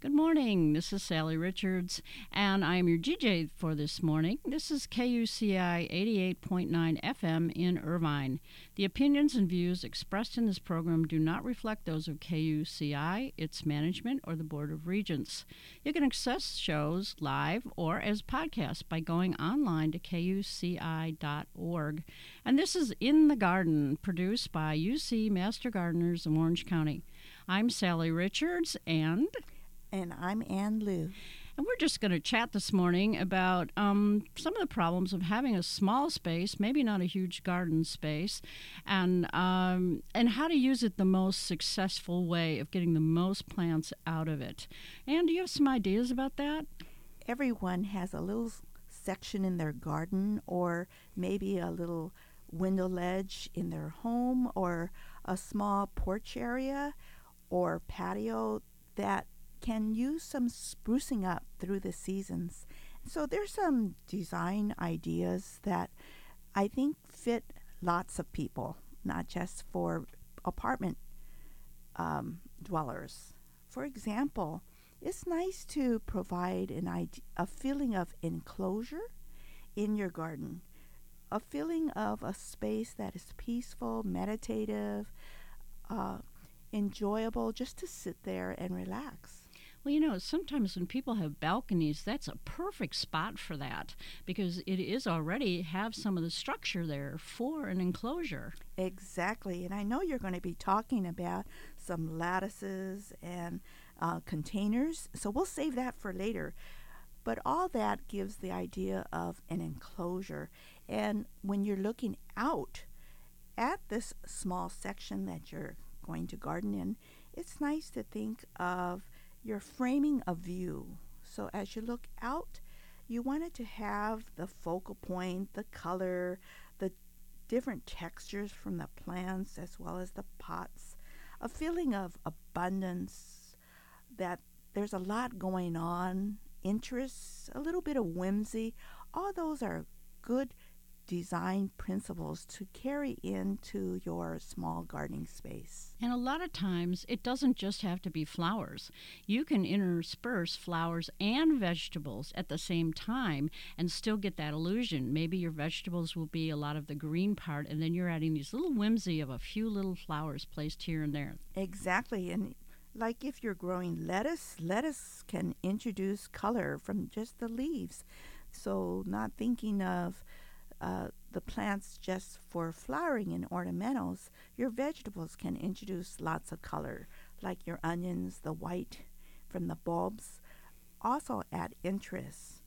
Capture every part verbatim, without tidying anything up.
Good morning. This is Sally Richards, and I am your D J for this morning. This is K U C I eighty-eight point nine F M in Irvine. The opinions and views expressed in this program do not reflect those of K U C I, its management, or the Board of Regents. You can access shows live or as podcasts by going online to K U C I dot org. And this is In the Garden, produced by U C Master Gardeners of Orange County. I'm Sally Richards, and... And I'm Ann Lou. And we're just going to chat this morning about um, some of the problems of having a small space, maybe not a huge garden space, and um, and how to use it the most successful way of getting the most plants out of it. Ann, do you have some ideas about that? Everyone has a little section in their garden, or maybe a little window ledge in their home, or a small porch area or patio that can use some sprucing up through the seasons. So there's some design ideas that I think fit lots of people, not just for apartment um, dwellers. For example, it's nice to provide an ide- a feeling of enclosure in your garden, a feeling of a space that is peaceful, meditative, uh, enjoyable, just to sit there and relax. Well, you know, sometimes when people have balconies, that's a perfect spot for that because it is already have some of the structure there for an enclosure. Exactly. And I know you're going to be talking about some lattices and uh, containers, so we'll save that for later. But all that gives the idea of an enclosure. And when you're looking out at this small section that you're going to garden in, it's nice to think of you're framing a view. So as you look out, you wanted to have the focal point, the color, the different textures from the plants as well as the pots, a feeling of abundance, that there's a lot going on, interests, a little bit of whimsy. All those are good design principles to carry into your small gardening space. And a lot of times it doesn't just have to be flowers. You can intersperse flowers and vegetables at the same time and still get that illusion. Maybe your vegetables will be a lot of the green part, and then you're adding these little whimsy of a few little flowers placed here and there. Exactly. And like if you're growing lettuce, lettuce can introduce color from just the leaves. So not thinking of Uh, the plants just for flowering and ornamentals, your vegetables can introduce lots of color, like your onions, the white from the bulbs, also add interest.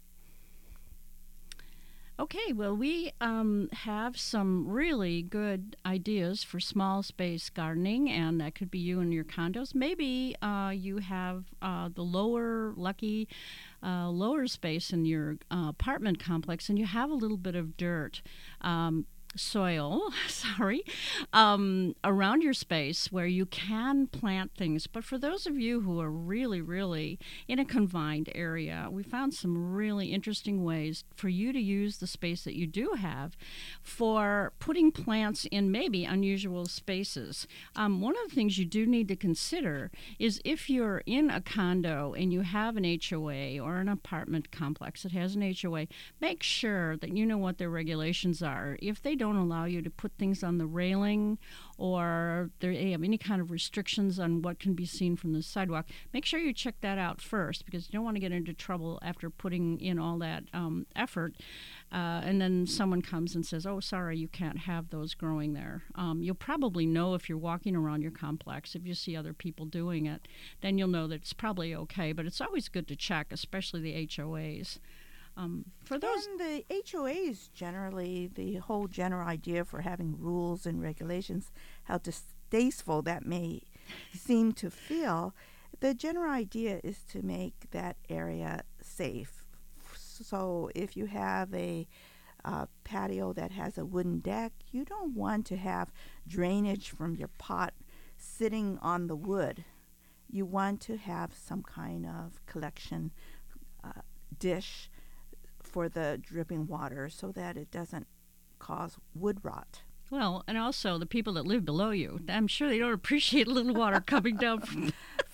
Okay, well, we um, have some really good ideas for small space gardening, and that could be you in your condos. Maybe uh, you have uh, the lower, lucky uh, lower space in your uh, apartment complex, and you have a little bit of dirt. Um, soil, sorry, um, around your space where you can plant things. But for those of you who are really, really in a confined area, we found some really interesting ways for you to use the space that you do have for putting plants in maybe unusual spaces. Um, one of the things you do need to consider is if you're in a condo and you have an H O A or an apartment complex that has an H O A, make sure that you know what their regulations are. If they don't allow you to put things on the railing or they have any kind of restrictions on what can be seen from the sidewalk, make sure you check that out first because you don't want to get into trouble after putting in all that um, effort uh, and then someone comes and says, oh, sorry, you can't have those growing there. Um, you'll probably know if you're walking around your complex, if you see other people doing it, then you'll know that it's probably okay, but it's always good to check, especially the H O As. Um, for those, and the H O As generally, the whole general idea for having rules and regulations, how distasteful that may seem to feel, the general idea is to make that area safe. So if you have a uh, patio that has a wooden deck, you don't want to have drainage from your pot sitting on the wood. You want to have some kind of collection uh, dish for the dripping water so that it doesn't cause wood rot. Well, and also the people that live below you, I'm sure they don't appreciate a little water coming down from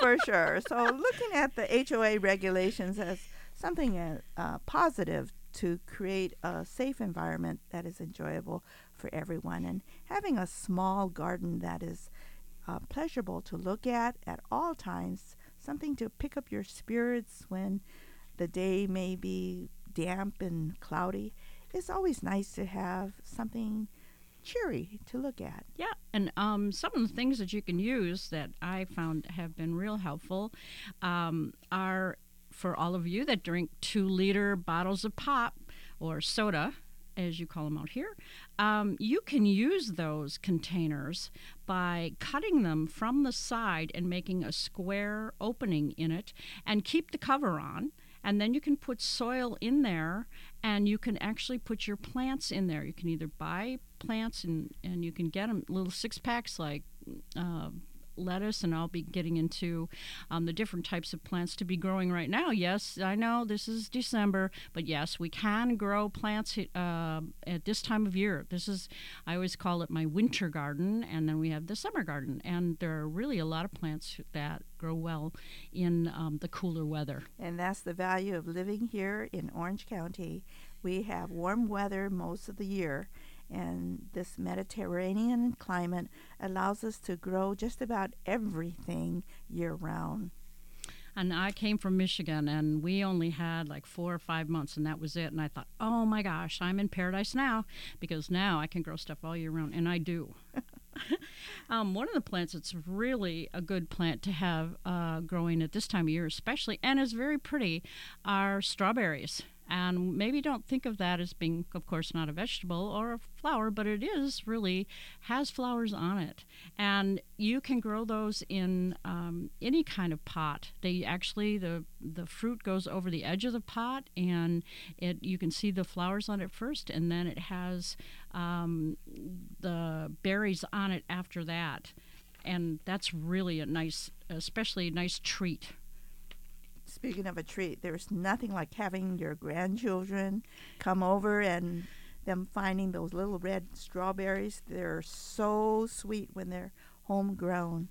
For sure. So looking at the H O A regulations as something uh, uh, positive to create a safe environment that is enjoyable for everyone, and having a small garden that is uh, pleasurable to look at at all times, something to pick up your spirits when the day may be damp and cloudy. It's always nice to have something cheery to look at. Yeah, and um, some of the things that you can use that I found have been real helpful um, are for all of you that drink two-liter bottles of pop or soda, as you call them out here. Um, you can use those containers by cutting them from the side and making a square opening in it and keep the cover on. And then you can put soil in there, and you can actually put your plants in there. You can either buy plants, and, and you can get them little six-packs like uh, lettuce, and I'll be getting into um, the different types of plants to be growing right now. Yes, I know this is December, but yes, we can grow plants uh, at this time of year. This is, I always call it my winter garden, and then we have the summer garden, and there are really a lot of plants that grow well in um, the cooler weather. And that's the value of living here in Orange County. We have warm weather most of the year, and this Mediterranean climate allows us to grow just about everything year-round. And I came from Michigan, and we only had like four or five months, and that was it. And I thought, oh my gosh, I'm in paradise now, because now I can grow stuff all year round, and I do. um, one of the plants that's really a good plant to have uh, growing at this time of year especially, and is very pretty, are strawberries. And maybe don't think of that as being, of course, not a vegetable or a flower, but it is really, has flowers on it. And you can grow those in um, any kind of pot. They actually, the the fruit goes over the edge of the pot, and it you can see the flowers on it first, and then it has um, the berries on it after that. And that's really a nice, especially a nice treat. Speaking of a treat, there's nothing like having your grandchildren come over and them finding those little red strawberries. They're so sweet when they're homegrown.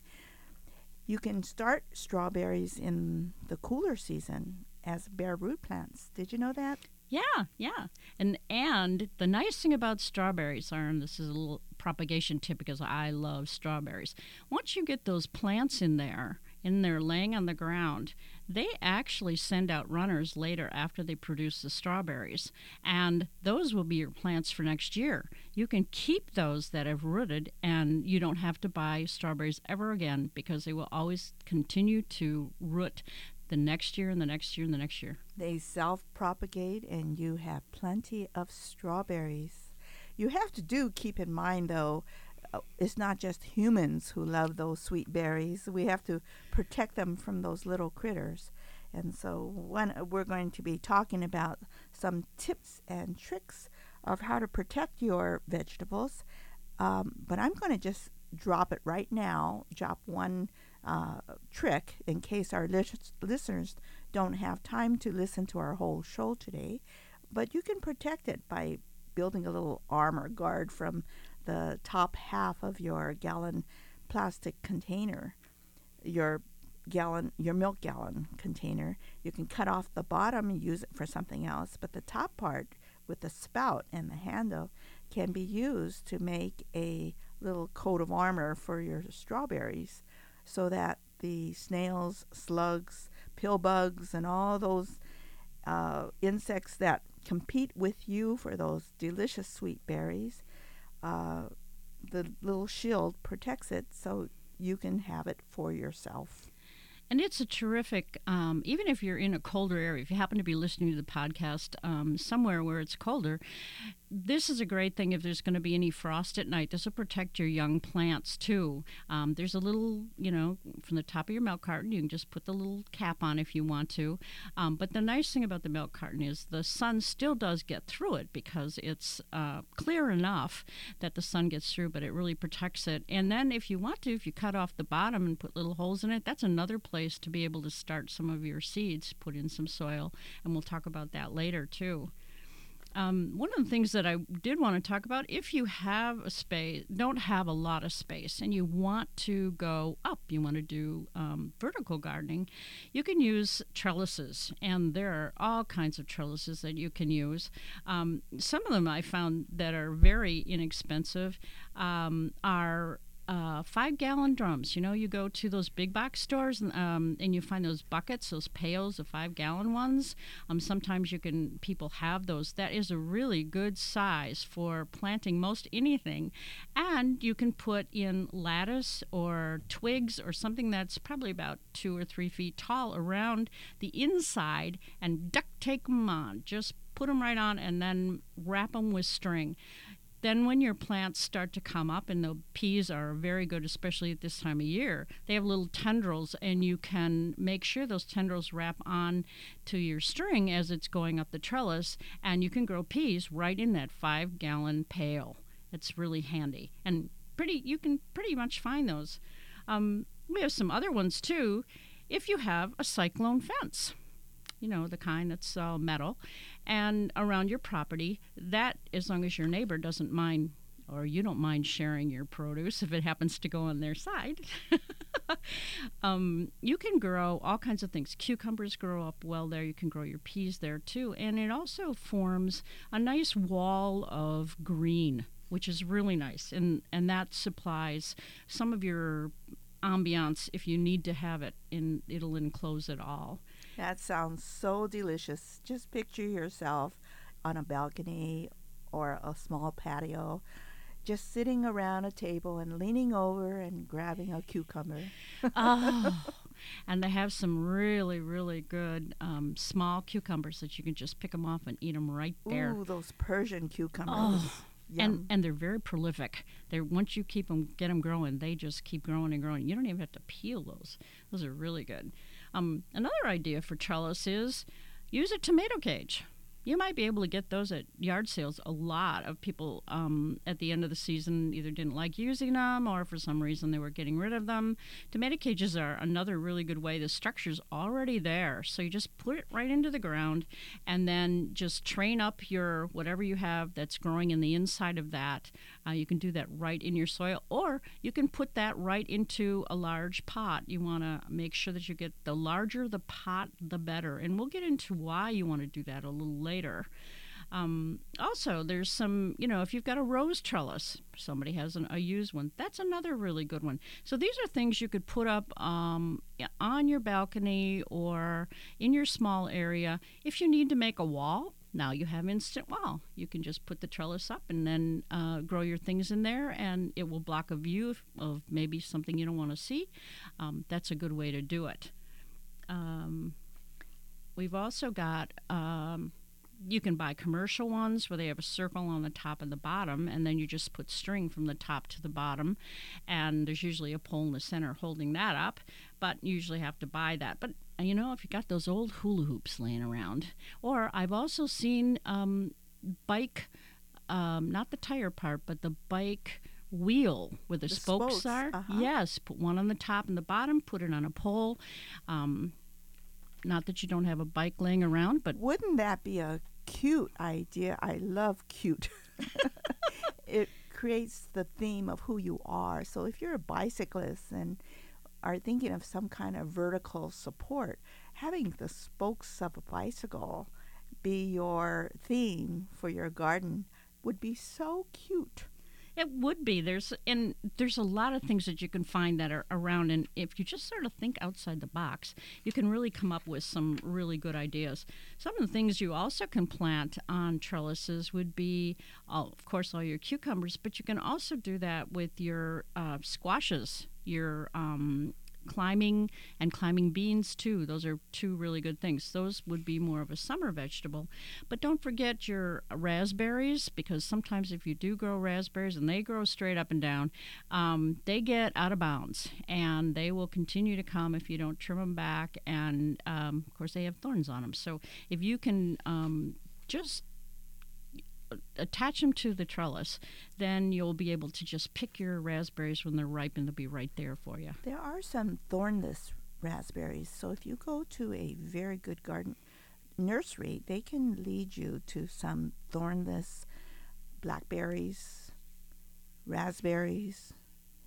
You can start strawberries in the cooler season as bare root plants. Did you know that? Yeah, yeah. And and the nice thing about strawberries are, and this is a little propagation tip because I love strawberries, once you get those plants in there, in there laying on the ground, they actually send out runners later after they produce the strawberries. And those will be your plants for next year. You can keep those that have rooted, and you don't have to buy strawberries ever again, because they will always continue to root the next year and the next year and the next year. They self-propagate, and you have plenty of strawberries. You have to do keep in mind, though, uh, it's not just humans who love those sweet berries. We have to protect them from those little critters. And so when we're going to be talking about some tips and tricks of how to protect your vegetables. Um, but I'm going to just drop it right now, drop one uh, trick in case our lis- listeners don't have time to listen to our whole show today. But you can protect it by building a little armor guard from the top half of your gallon plastic container, your gallon, your milk gallon container. You can cut off the bottom and use it for something else, but the top part with the spout and the handle can be used to make a little coat of armor for your strawberries, so that the snails, slugs, pill bugs, and all those uh, insects that compete with you for those delicious sweet berries, uh, the little shield protects it so you can have it for yourself. And it's a terrific, um, even if you're in a colder area, if you happen to be listening to the podcast um, somewhere where it's colder, this is a great thing if there's going to be any frost at night. This will protect your young plants, too. Um, there's a little, you know, from the top of your milk carton, you can just put the little cap on if you want to. Um, but the nice thing about the milk carton is the sun still does get through it, because it's uh, clear enough that the sun gets through, but it really protects it. And then if you want to, if you cut off the bottom and put little holes in it, that's another place to be able to start some of your seeds, put in some soil, and we'll talk about that later, too. Um, one of the things that I did want to talk about, if you have a space, don't have a lot of space, and you want to go up, you want to do um, vertical gardening, you can use trellises, and there are all kinds of trellises that you can use. Um, some of them I found that are very inexpensive um, are uh, five-gallon drums. You know, you go to those big box stores and, um, and you find those buckets, those pails, the five-gallon ones. Um, sometimes you can people have those. That is a really good size for planting most anything, and you can put in lattice or twigs or something that's probably about two or three feet tall around the inside and duct tape them on. Just put them right on and then wrap them with string. Then when your plants start to come up, and the peas are very good, especially at this time of year, they have little tendrils, and you can make sure those tendrils wrap on to your string as it's going up the trellis, and you can grow peas right in that five-gallon pail. It's really handy, and pretty. You can pretty much find those. Um, we have some other ones, too, if you have a cyclone fence. You know, the kind that's uh, metal, and around your property, that as long as your neighbor doesn't mind, or you don't mind sharing your produce if it happens to go on their side, um, you can grow all kinds of things. Cucumbers grow up well there. You can grow your peas there, too. And it also forms a nice wall of green, which is really nice, and, and that supplies some of your ambiance if you need to have it, and it'll enclose it all. That sounds so delicious. Just picture yourself on a balcony or a small patio, just sitting around a table and leaning over and grabbing a cucumber. Oh, and they have some really, really good um, small cucumbers that you can just pick them off and eat them right there. Ooh, those Persian cucumbers. Oh. Yum. And and they're very prolific. They're once you keep them, get them growing, they just keep growing and growing. You don't even have to peel those. Those are really good. Um, another idea for trellis is use a tomato cage. You might be able to get those at yard sales. A lot of people um, at the end of the season either didn't like using them or for some reason they were getting rid of them. Tomato cages are another really good way. The structure's already there, so you just put it right into the ground and then just train up your whatever you have that's growing in the inside of that. Uh, you can do that right in your soil, or you can put that right into a large pot. You want to make sure that you get the larger the pot, the better. And we'll get into why you want to do that a little later. Um, also, there's some, you know, if you've got a rose trellis, somebody has an, a used one, that's another really good one. So these are things you could put up um, on your balcony or in your small area. If you need to make a wall, now you have instant wall. You can just put the trellis up and then uh, grow your things in there, and it will block a view of, of maybe something you don't want to see. Um, that's a good way to do it. Um, we've also got... Um, You can buy commercial ones where they have a circle on the top and the bottom, and then you just put string from the top to the bottom, and there's usually a pole in the center holding that up, but you usually have to buy that. But, you know, if you got those old hula hoops laying around, or I've also seen um, bike, um, not the tire part, but the bike wheel where the, The spokes, spokes, are. uh-huh. Yes, put one on the top and the bottom, put it on a pole. Um, not that you don't have a bike laying around, but... Wouldn't that be a cute idea? I love cute. It creates the theme of who you are. So if you're a bicyclist and are thinking of some kind of vertical support, having the spokes of a bicycle be your theme for your garden would be so cute. It would be. There's and there's a lot of things that you can find that are around, and if you just sort of think outside the box, you can really come up with some really good ideas. Some of the things you also can plant on trellises would be, all, of course, all your cucumbers, but you can also do that with your uh, squashes, your um, climbing and climbing beans too. Those are two really good things. Those would be more of a summer vegetable. But don't forget your raspberries, because sometimes if you do grow raspberries and they grow straight up and down, um, they get out of bounds, and they will continue to come if you don't trim them back. And um, of course they have thorns on them. So if you can um, just attach them to the trellis, then you'll be able to just pick your raspberries when they're ripe, and they'll be right there for you. There are some thornless raspberries, so if you go to a very good garden nursery, they can lead you to some thornless blackberries, raspberries,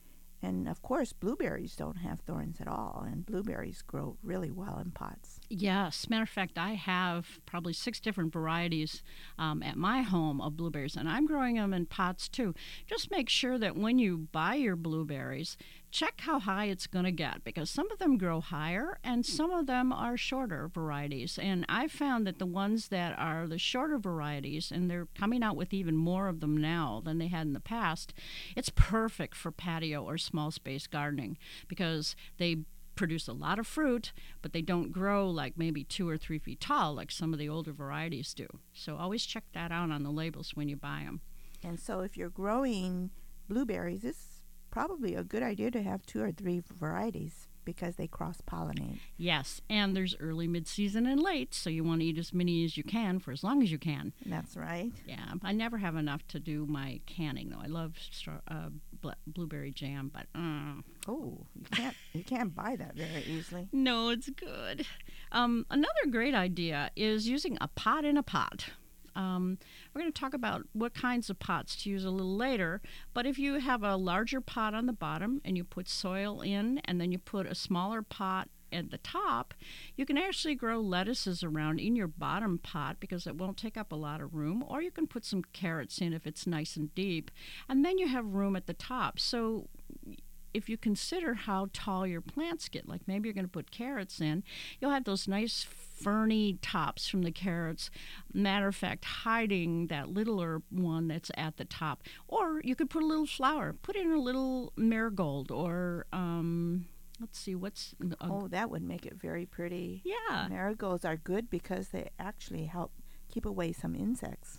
and of course, blueberries don't have thorns at all, and blueberries grow really well in pots. Yes. Matter of fact, I have probably six different varieties um, at my home of blueberries, and I'm growing them in pots too. Just make sure that when you buy your blueberries, check how high it's going to get, because some of them grow higher and some of them are shorter varieties. And I found that the ones that are the shorter varieties, and they're coming out with even more of them now than they had in the past, it's perfect for patio or small space gardening because they produce a lot of fruit, but they don't grow like maybe two or three feet tall like some of the older varieties do. So always check that out on the labels when you buy them. And so if you're growing blueberries, it's probably a good idea to have two or three varieties because they cross-pollinate. Yes, and there's early, mid-season, and late, so you want to eat as many as you can for as long as you can. That's right. Yeah, I never have enough to do my canning, though. I love straw, uh, bl- blueberry jam, but uh, oh, you can't you can't buy that very easily. No, it's good. Um, another great idea is using a pot in a pot. Um, we're going to talk about what kinds of pots to use a little later, but if you have a larger pot on the bottom and you put soil in and then you put a smaller pot at the top, you can actually grow lettuces around in your bottom pot because it won't take up a lot of room, or you can put some carrots in if it's nice and deep, and then you have room at the top. So if you consider how tall your plants get, like maybe you're going to put carrots in, you'll have those nice ferny tops from the carrots, matter of fact, hiding that littler one that's at the top. Or you could put a little flower, put in a little marigold, or um, let's see, what's... A, oh, that would make it very pretty. Yeah. Marigolds are good because they actually help keep away some insects.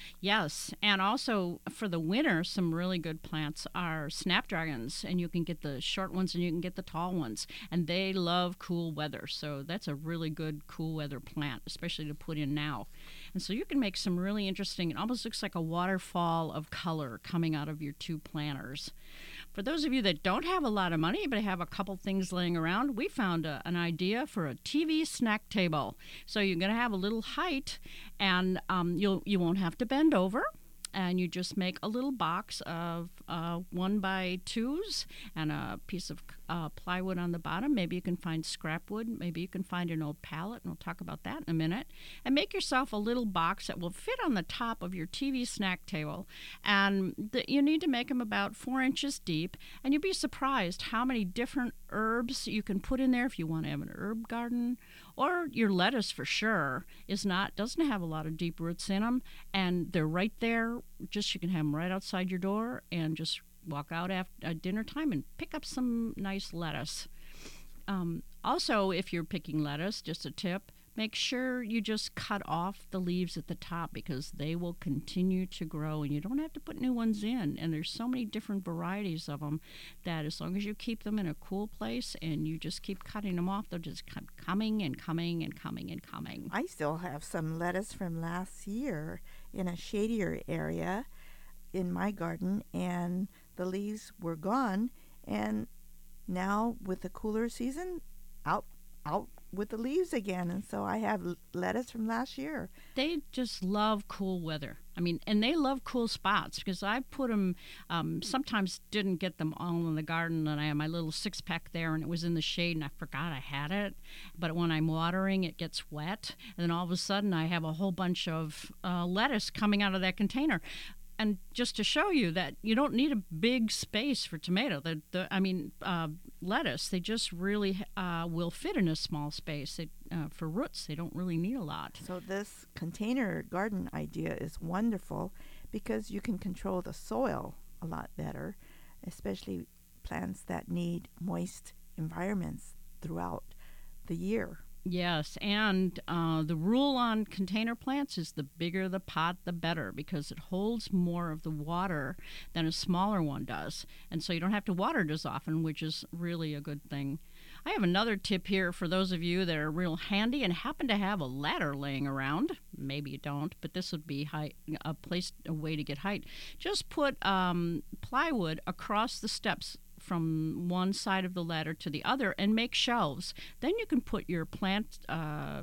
Yes, and also for the winter, some really good plants are snapdragons, and you can get the short ones and you can get the tall ones, and they love cool weather, so that's a really good cool weather plant, especially to put in now. And so you can make some really interesting, it almost looks like a waterfall of color coming out of your two planters. For those of you that don't have a lot of money but have a couple things laying around, we found a, an idea for a T V snack table. So you're going to have a little height, and um, you'll you won't have to bend over. And you just make a little box of uh, one by twos and a piece of uh, plywood on the bottom. Maybe you can find scrap wood. Maybe you can find an old pallet, and we'll talk about that in a minute. And make yourself a little box that will fit on the top of your T V snack table. And the, you need to make them about four inches deep. And you'll be surprised how many different herbs you can put in there if you want to have an herb garden. Or your lettuce, for sure, is not doesn't have a lot of deep roots in them, and they're right there. Just you can have them right outside your door, and just walk out after uh, dinner time and pick up some nice lettuce. Um, also, if you're picking lettuce, just a tip: make sure you just cut off the leaves at the top because they will continue to grow, and you don't have to put new ones in. And there's so many different varieties of them that as long as you keep them in a cool place and you just keep cutting them off, they'll just keep coming and coming and coming and coming. I still have some lettuce from last year in a shadier area in my garden, and the leaves were gone, and now with the cooler season, out out with the leaves again, and so I have lettuce from last year. They just love cool weather. I mean, and they love cool spots because I put them, um, sometimes didn't get them all in the garden, and I had my little six-pack there, and it was in the shade, and I forgot I had it. But when I'm watering, it gets wet, and then all of a sudden I have a whole bunch of uh, lettuce coming out of that container. And just to show you that you don't need a big space for tomato, the, the I mean, uh, lettuce, they just really uh, will fit in a small space. They, uh, for roots, they don't really need a lot. So this container garden idea is wonderful because you can control the soil a lot better, especially plants that need moist environments throughout the year. Yes, and uh, the rule on container plants is the bigger the pot, the better, because it holds more of the water than a smaller one does. And so you don't have to water it as often, which is really a good thing. I have another tip here for those of you that are real handy and happen to have a ladder laying around. Maybe you don't, but this would be height, a place, a way to get height. Just put um, plywood across the steps from one side of the ladder to the other and make shelves. Then you can put your plant uh,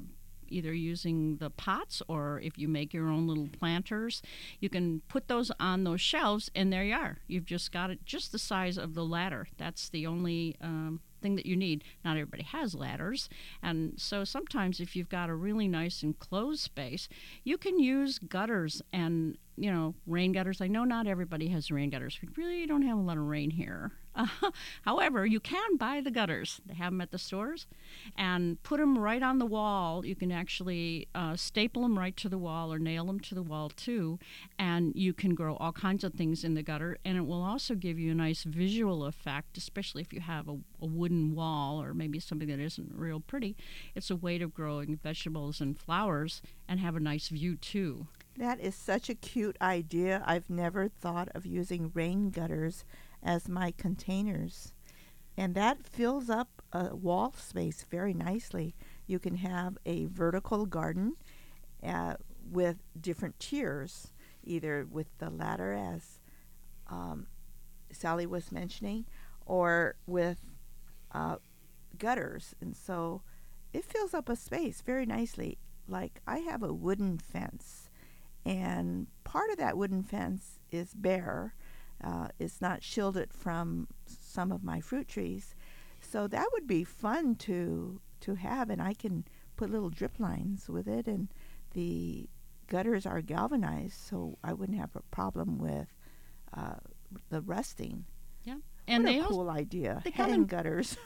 either using the pots or if you make your own little planters, you can put those on those shelves, and there you are. You've just got it just the size of the ladder. That's the only um, thing that you need. Not everybody has ladders, and so sometimes if you've got a really nice enclosed space, you can use gutters and, you know, rain gutters. I know not everybody has rain gutters. We really don't have a lot of rain here. Uh, however, you can buy the gutters. They have them at the stores, and put them right on the wall. You can actually uh, staple them right to the wall or nail them to the wall too, and you can grow all kinds of things in the gutter, and it will also give you a nice visual effect, especially if you have a, a wooden wall or maybe something that isn't real pretty. It's a way of growing vegetables and flowers and have a nice view too. That is such a cute idea. I've never thought of using rain gutters as my containers. And that fills up a wall space very nicely. You can have a vertical garden uh, with different tiers, either with the ladder, as um, Sally was mentioning, or with uh, gutters. And so it fills up a space very nicely. Like, I have a wooden fence, and part of that wooden fence is bare. Uh, it's not shielded from some of my fruit trees. So that would be fun to to have, and I can put little drip lines with it, and the gutters are galvanized, so I wouldn't have a problem with uh, the rusting. Yeah. And what they a also, cool idea. they Hang come in, gutters.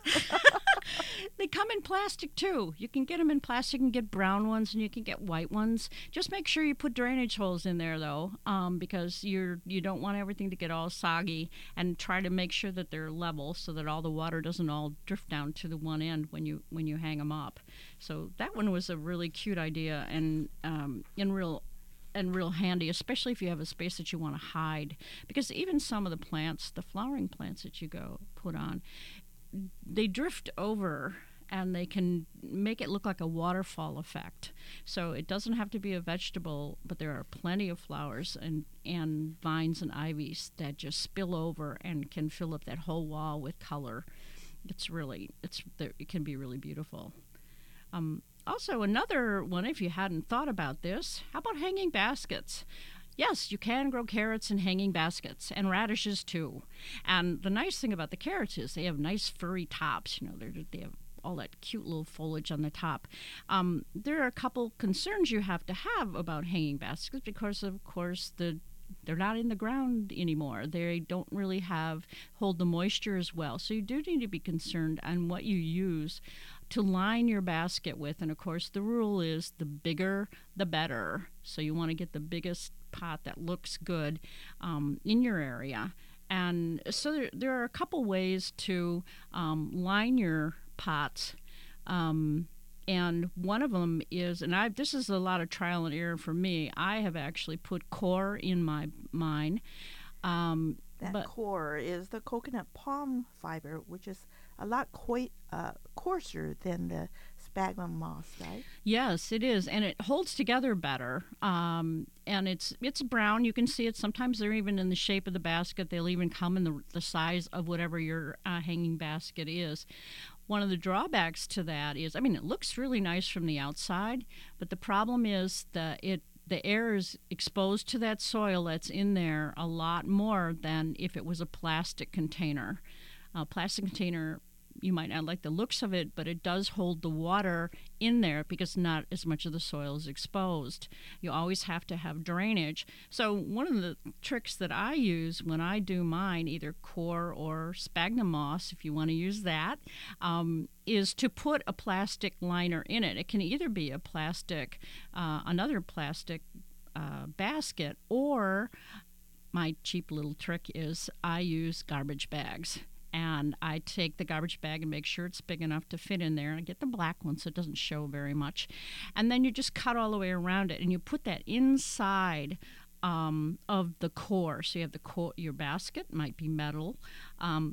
They come in plastic too. You can get them in plastic and get brown ones, and you can get white ones. Just make sure you put drainage holes in there though, um, because you're you don't want everything to get all soggy, and try to make sure that they're level so that all the water doesn't all drift down to the one end when you when you hang them up. So that one was a really cute idea, and um, and real. and real handy, especially if you have a space that you want to hide. Because even some of the plants, the flowering plants that you go put on, they drift over and they can make it look like a waterfall effect. So it doesn't have to be a vegetable, but there are plenty of flowers and, and vines and ivies that just spill over and can fill up that whole wall with color. It's really, it's it can be really beautiful. Um, Also, another one, if you hadn't thought about this, how about hanging baskets? Yes, you can grow carrots in hanging baskets, and radishes too. And the nice thing about the carrots is they have nice furry tops. You know, they're, they have all that cute little foliage on the top. Um, there are a couple concerns you have to have about hanging baskets because, of course, the they're not in the ground anymore. They don't really have hold the moisture as well. So you do need to be concerned on what you use to line your basket with. And of course, the rule is the bigger, the better. So you want to get the biggest pot that looks good um, in your area. And so there, there are a couple ways to um, line your pots. Um, And one of them is, and I this is a lot of trial and error for me. I have actually put core in my mine. Um, that but, core is the coconut palm fiber, which is a lot coi- uh, coarser than the sphagnum moss, right? Yes, it is, and it holds together better. Um, and it's it's brown. You can see it. Sometimes they're even in the shape of the basket. They'll even come in the the size of whatever your uh, hanging basket is. One of the drawbacks to that is, I mean, it looks really nice from the outside, but the problem is that it the air is exposed to that soil that's in there a lot more than if it was a plastic container. A plastic container, you might not like the looks of it, but it does hold the water in there because not as much of the soil is exposed. You always have to have drainage. So one of the tricks that I use when I do mine, either core or sphagnum moss, if you want to use that, um, is to put a plastic liner in it. It can either be a plastic, uh, another plastic uh, basket, or my cheap little trick is I use garbage bags. And I take the garbage bag and make sure it's big enough to fit in there. I get the black one so it doesn't show very much. And then you just cut all the way around it, and you put that inside um, of the core. So you have the core, your basket might be metal. Um,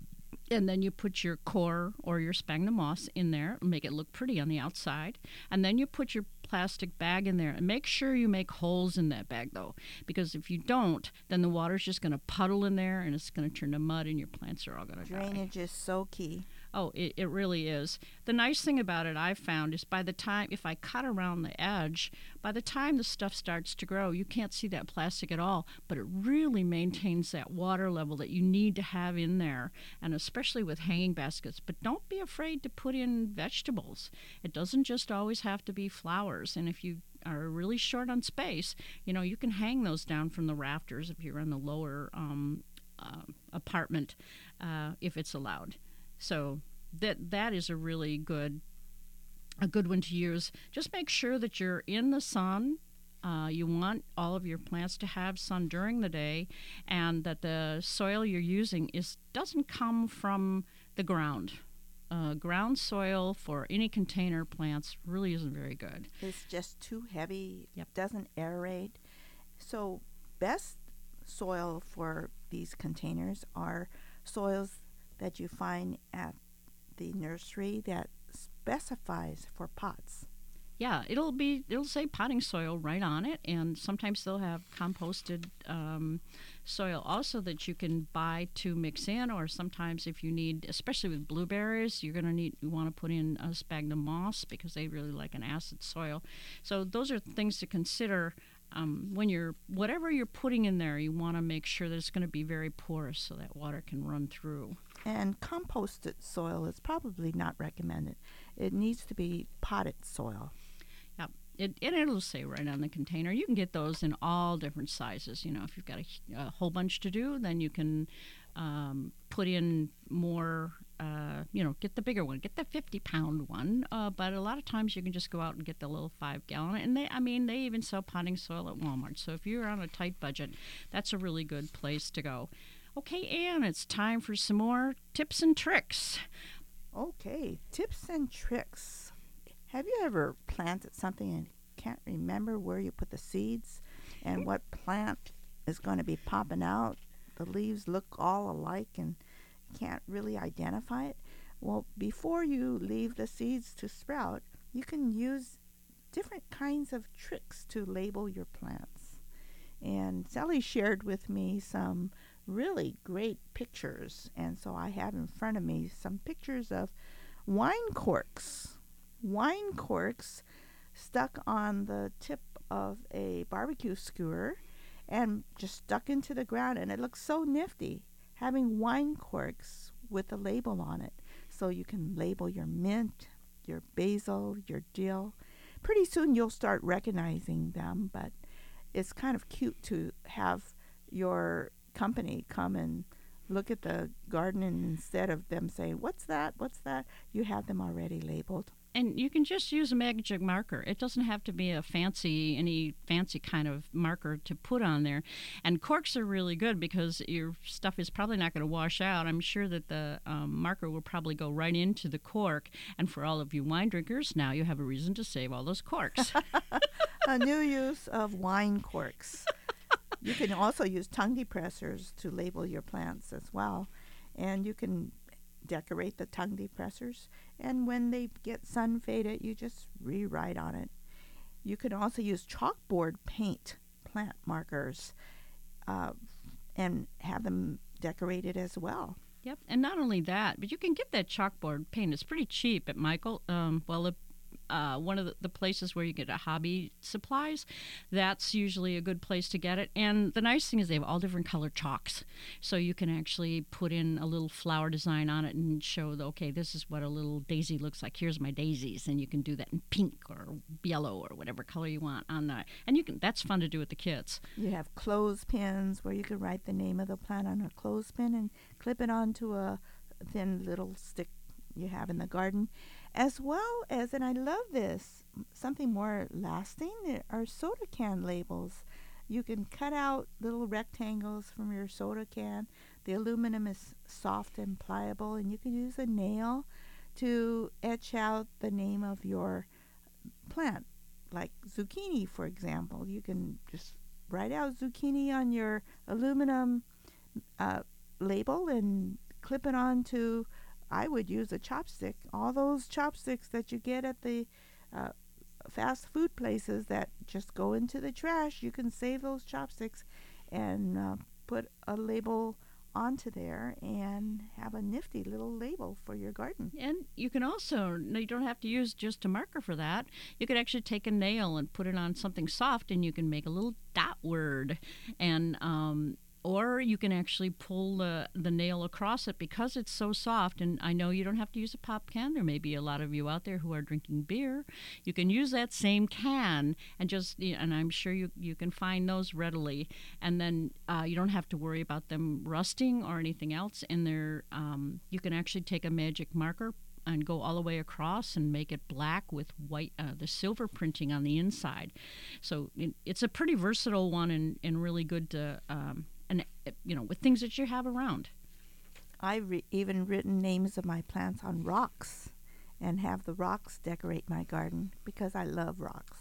and then you put your core or your sphagnum moss in there, make it look pretty on the outside. And then you put your plastic bag in there, and make sure you make holes in that bag though, because if you don't, then the water's just going to puddle in there and it's going to turn to mud and your plants are all going to die. Drainage is so key. Oh, it, it really is. The nice thing about it I've found is by the time, if I cut around the edge, by the time the stuff starts to grow, you can't see that plastic at all, but it really maintains that water level that you need to have in there, and especially with hanging baskets. But don't be afraid to put in vegetables. It doesn't just always have to be flowers, and if you are really short on space, you know, you can hang those down from the rafters if you're in the lower um, uh, apartment, uh, if it's allowed. So that that is a really good a good one to use. Just make sure that you're in the sun. Uh, you want all of your plants to have sun during the day, and that the soil you're using is doesn't come from the ground. Uh, ground soil for any container plants really isn't very good. It's just too heavy. Yep. Doesn't aerate. So best soil for these containers are soils that you find at the nursery that specifies for pots. Yeah, it'll be it'll say potting soil right on it, and sometimes they'll have composted um, soil also that you can buy to mix in, or sometimes if you need, especially with blueberries, you're gonna need you want to put in a sphagnum moss because they really like an acid soil. So those are things to consider. Um, when you're whatever you're putting in there, you want to make sure that it's going to be very porous so that water can run through. And composted soil is probably not recommended. It needs to be potted soil. Yep. It, and it'll say right on the container. You can get those in all different sizes. You know, if you've got a, a whole bunch to do, then you can um, put in more, uh, you know, get the bigger one. Get the fifty-pound one. Uh, but a lot of times you can just go out and get the little five-gallon. And, they, I mean, they even sell potting soil at Walmart. So if you're on a tight budget, that's a really good place to go. Okay, Ann, it's time for some more tips and tricks. Okay, tips and tricks. Have you ever planted something and can't remember where you put the seeds and what plant is going to be popping out? The leaves look all alike and can't really identify it. Well, before you leave the seeds to sprout, you can use different kinds of tricks to label your plants. And Sally shared with me some really great pictures, and so I have in front of me some pictures of wine corks. Wine corks stuck on the tip of a barbecue skewer and just stuck into the ground, and it looks so nifty having wine corks with a label on it. So you can label your mint, your basil, your dill. Pretty soon you'll start recognizing them, but it's kind of cute to have your company come and look at the garden, and instead of them saying, what's that, what's that, you have them already labeled. And you can just use a magic marker. It doesn't have to be a fancy, any fancy kind of marker to put on there. And corks are really good because your stuff is probably not going to wash out. I'm sure that the um, marker will probably go right into the cork. And for all of you wine drinkers, now you have a reason to save all those corks. A new use of wine corks. You can also use tongue depressors to label your plants as well. And you can decorate the tongue depressors, and when they get sun faded, you just rewrite on it. You can also use chalkboard paint plant markers uh, and have them decorated as well. Yep, and not only that, but you can get that chalkboard paint. It's pretty cheap at Michael. Um, well, it, uh, one of the, the places where you get a hobby supplies, that's usually a good place to get it. And the nice thing is they have all different colored chalks, so you can actually put in a little flower design on it and show, the, okay, this is what a little daisy looks like. Here's my daisies, and you can do that in pink or yellow or whatever color you want on that. And you can that's fun to do with the kids. You have clothespins where you can write the name of the plant on a clothespin and clip it onto a thin little stick you have in the garden. As well as, and I love this, something more lasting, there are soda can labels. You can cut out little rectangles from your soda can. The aluminum is soft and pliable, and you can use a nail to etch out the name of your plant. Like zucchini, for example. You can just write out zucchini on your aluminum uh, label and clip it onto, I would use a chopstick. All those chopsticks that you get at the uh, fast food places that just go into the trash, you can save those chopsticks and uh, put a label onto there and have a nifty little label for your garden. And you can also, no, you don't have to use just a marker for that. You could actually take a nail and put it on something soft, and you can make a little dot word. And um, or you can actually pull the, the nail across it because it's so soft. And I know you don't have to use a pop can. There may be a lot of you out there who are drinking beer. You can use that same can and just, and I'm sure you, you can find those readily. And then uh, you don't have to worry about them rusting or anything else. And there, um, you can actually take a magic marker and go all the way across and make it black with white, uh, the silver printing on the inside. So it, it's a pretty versatile one and, and really good to, um, and you know, with things that you have around. I've re- even written names of my plants on rocks and have the rocks decorate my garden because I love rocks.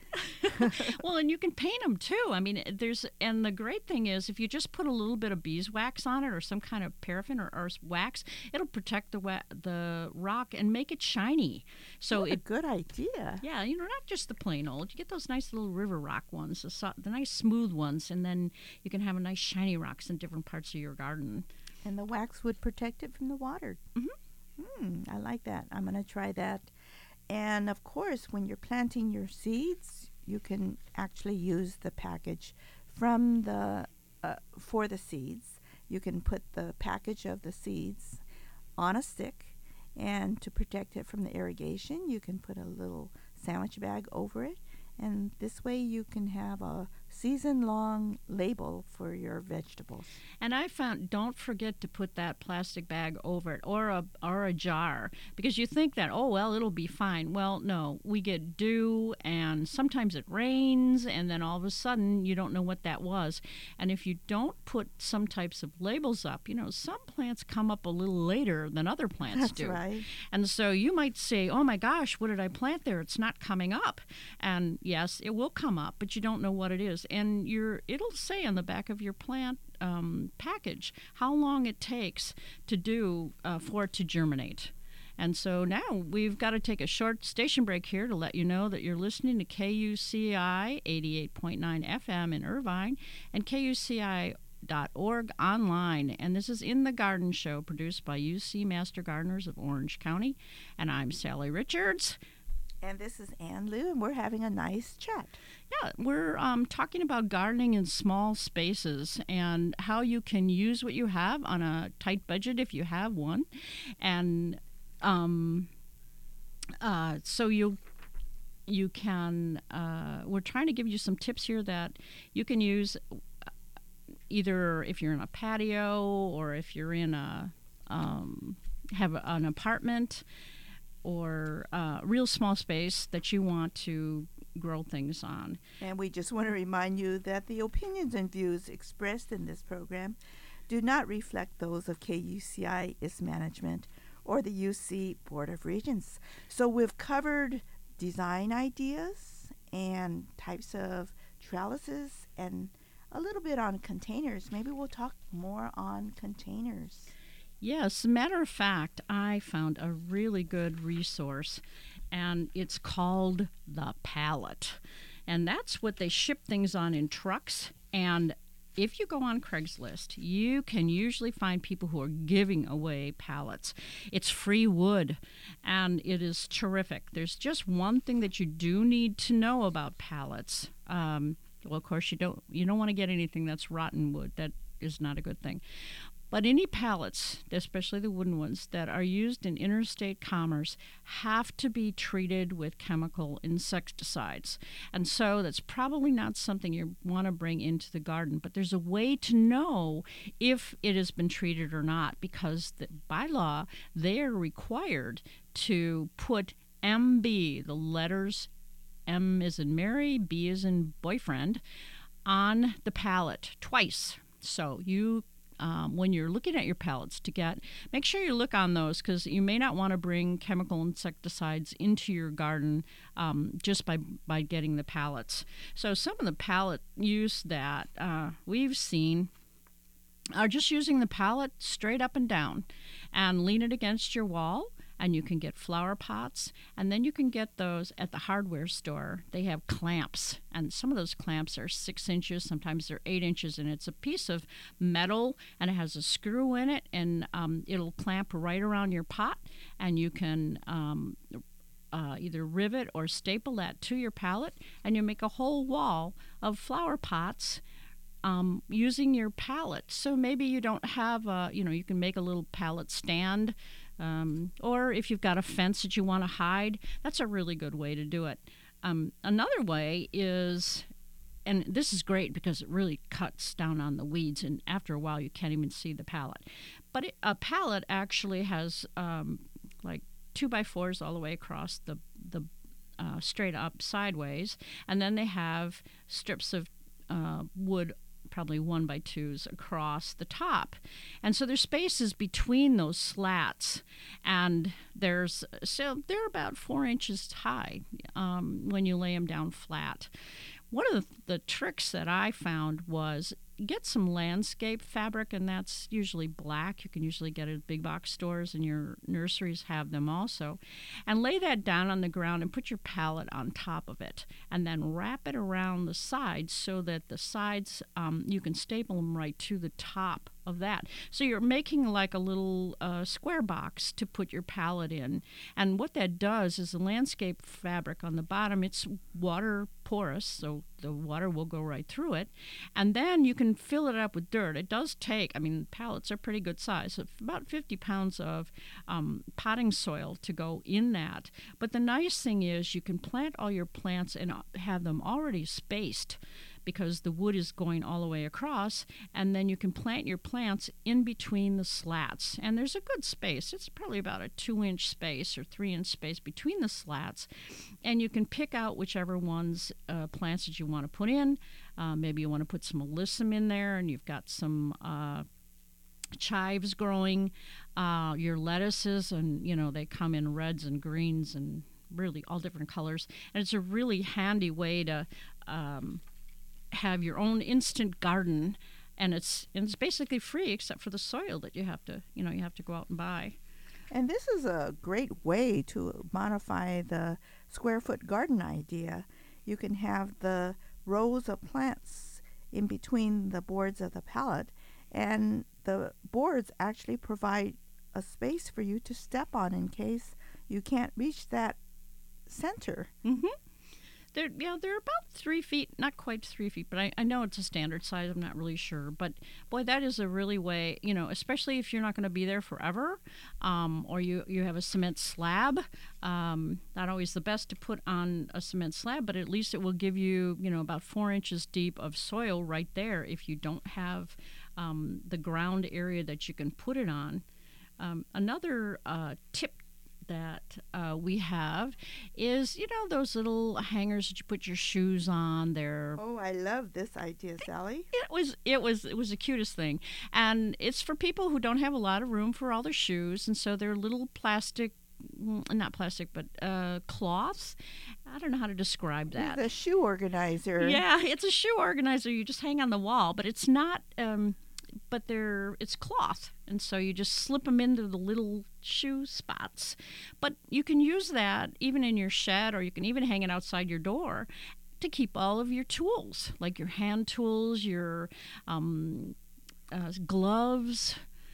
Well, and you can paint them too. I mean, there's, and the great thing is if you just put a little bit of beeswax on it or some kind of paraffin or, or wax, it'll protect the wa- the rock and make it shiny. So what it, a good idea. Yeah, you know, not just the plain old. You get those nice little river rock ones, the, so, the nice smooth ones, and then you can have a nice shiny rocks in different parts of your garden. And the wax would protect it from the water. Mm-hmm. Hmm, I like that. I'm going to try that. And of course, when you're planting your seeds, you can actually use the package from the uh, for the seeds. You can put the package of the seeds on a stick, and to protect it from the irrigation, you can put a little sandwich bag over it, and this way you can have a season-long label for your vegetables. And I found, don't forget to put that plastic bag over it or a or a jar, because you think that, oh, well, it'll be fine. Well, no, we get dew and sometimes it rains, and then all of a sudden you don't know what that was. And if you don't put some types of labels up, you know, some plants come up a little later than other plants That's do. That's right. And so you might say, oh my gosh, what did I plant there? It's not coming up. And yes, it will come up, but you don't know what it is. And you're, it'll say on the back of your plant um, package how long it takes to do uh, for it to germinate. And so now we've got to take a short station break here to let you know that you're listening to K U C I eighty-eight point nine F M in Irvine and K U C I dot org online. And this is In the Garden Show, produced by U C Master Gardeners of Orange County. And I'm Sally Richards. And this is Ann Lou, and we're having a nice chat. Yeah, we're um, talking about gardening in small spaces and how you can use what you have on a tight budget if you have one. And um, uh, so you you can, uh, we're trying to give you some tips here that you can use either if you're in a patio or if you're in a, um, have an apartment, or uh, real small space that you want to grow things on. And we just want to remind you that the opinions and views expressed in this program do not reflect those of K U C I, its management, or the U C Board of Regents. So we've covered design ideas and types of trellises and a little bit on containers. Maybe we'll talk more on containers. Yes, matter of fact, I found a really good resource, and it's called The Pallet. And that's what they ship things on in trucks. And if you go on Craigslist, you can usually find people who are giving away pallets. It's free wood, and it is terrific. There's just one thing that you do need to know about pallets. Um, well, of course, you don't you don't want to get anything that's rotten wood. That is not a good thing. But any pallets, especially the wooden ones, that are used in interstate commerce have to be treated with chemical insecticides. And so that's probably not something you want to bring into the garden. But there's a way to know if it has been treated or not, because the, by law, they are required to put M B, the letters M is in Mary, B is in boyfriend, on the pallet twice. So you Um, when you're looking at your pallets to get, make sure you look on those, because you may not want to bring chemical insecticides into your garden um, just by, by getting the pallets. So some of the pallet use that uh, we've seen are just using the pallet straight up and down and lean it against your wall and you can get flower pots, and then you can get those at the hardware store. They have clamps, and some of those clamps are six inches, sometimes they're eight inches, and it's a piece of metal, and it has a screw in it, and um, it'll clamp right around your pot, and you can um, uh, either rivet or staple that to your pallet, and you make a whole wall of flower pots Um, using your pallet. So maybe you don't have a, you know, you can make a little pallet stand, um, or if you've got a fence that you want to hide, that's a really good way to do it. Um, another way is, and this is great because it really cuts down on the weeds, and after a while you can't even see the pallet. But it, a pallet actually has um, like two by fours all the way across the the uh, straight up sideways, and then they have strips of uh, wood, probably one by twos across the top. And so there's spaces between those slats, and there's so they're about four inches high um, when you lay them down flat. One of the, the tricks that I found was get some landscape fabric, and that's usually black. You can usually get it at big box stores, and your nurseries have them also. And lay that down on the ground and put your pallet on top of it, and then wrap it around the sides so that the sides, um, you can staple them right to the top of that. So you're making like a little uh, square box to put your pallet in. And what that does is the landscape fabric on the bottom, it's water porous, so the water will go right through it. And then you can fill it up with dirt. It does take, I mean, pallets are pretty good size, so about fifty pounds of um, potting soil to go in that. But the nice thing is you can plant all your plants and have them already spaced, because the wood is going all the way across, and then you can plant your plants in between the slats. And there's a good space. It's probably about a two-inch space or three-inch space between the slats, and you can pick out whichever ones uh, plants that you want to put in. Uh, maybe you want to put some alyssum in there, and you've got some uh, chives growing, uh, your lettuces, and, you know, they come in reds and greens and really all different colors. And it's a really handy way to Um, have your own instant garden, and it's and it's basically free except for the soil that you have to you know you have to go out and buy. And this is a great way to modify the square foot garden idea. You can have the rows of plants in between the boards of the pallet, and the boards actually provide a space for you to step on in case you can't reach that center. Mm-hmm. They're, yeah, they're about three feet, not quite three feet, but I, I know it's a standard size. I'm not really sure. But, boy, that is a really way, you know, especially if you're not going to be there forever, um, or you, you have a cement slab. Um, not always the best to put on a cement slab, but at least it will give you, you know, about four inches deep of soil right there if you don't have um, the ground area that you can put it on. Um, another uh, tip that uh, we have is, you know, those little hangers that you put your shoes on. They're Oh, I love this idea, Sally. it was it was it was the cutest thing, and it's for people who don't have a lot of room for all their shoes, and so they're little plastic, not plastic, but uh, cloths. I don't know how to describe that. The shoe organizer. Yeah, it's a shoe organizer. You just hang on the wall, but it's not. Um, but they're it's cloth, and so you just slip them into the little shoe spots. But you can use that even in your shed, or you can even hang it outside your door to keep all of your tools, like your hand tools, your um, uh, gloves,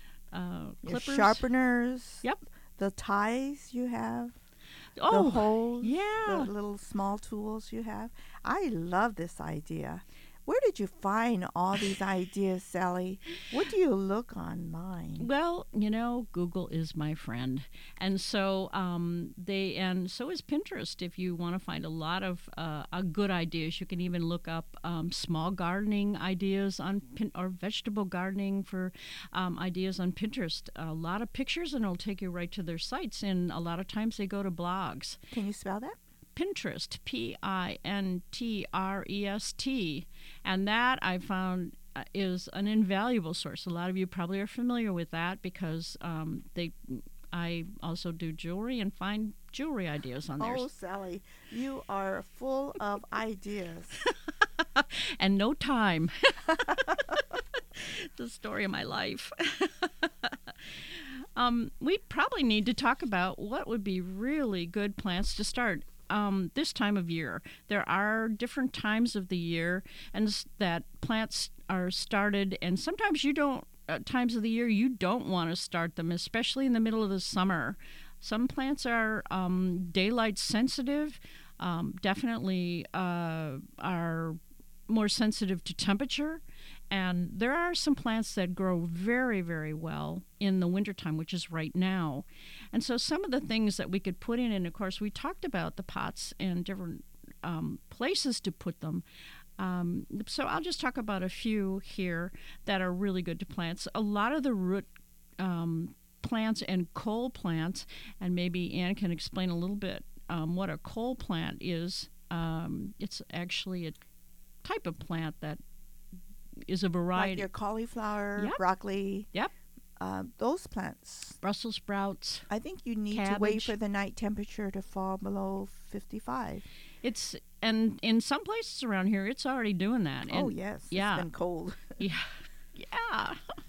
uh, Your clippers, sharpeners. Yep. The ties you have. Oh, the holes. yeah. The little small tools you have. I love this idea. Where did you find all these ideas, Sally? What do you look online? Well, you know, Google is my friend, and so um, they and so is Pinterest. If you want to find a lot of uh, uh, good ideas, you can even look up um, small gardening ideas on Pin- or vegetable gardening for um, ideas on Pinterest. A lot of pictures, and it'll take you right to their sites. And a lot of times they go to blogs. Can you spell that? Pinterest, P I N T R E S T, and that I found uh, is an invaluable source. A lot of you probably are familiar with that because um, they. I also do jewelry and find jewelry ideas on there. Oh, Sally, you are full of ideas. And no time. The story of my life. Um, we probably need to talk about what would be really good plants to start um, this time of year. There are different times of the year and s- that plants are started, and sometimes you don't, uh, times of the year you don't want to start them, especially in the middle of the summer. Some plants are um, daylight sensitive, um, definitely uh, are more sensitive to temperature. And there are some plants that grow very, very well in the wintertime, which is right now. And so some of the things that we could put in, and of course we talked about the pots and different um, places to put them. Um, so I'll just talk about a few here that are really good to plants. A lot of the root um, plants and coal plants, and maybe Ann can explain a little bit um, what a coal plant is. Um, it's actually a type of plant that is a variety. Like your cauliflower, Yep. broccoli. Yep. Uh, those plants. Brussels sprouts. I think you need to wait Cabbage. for the night temperature to fall below fifty-five. It's and in some places around here, it's already doing that. Oh, And- yes. yeah. It's been cold. Yeah. Yeah.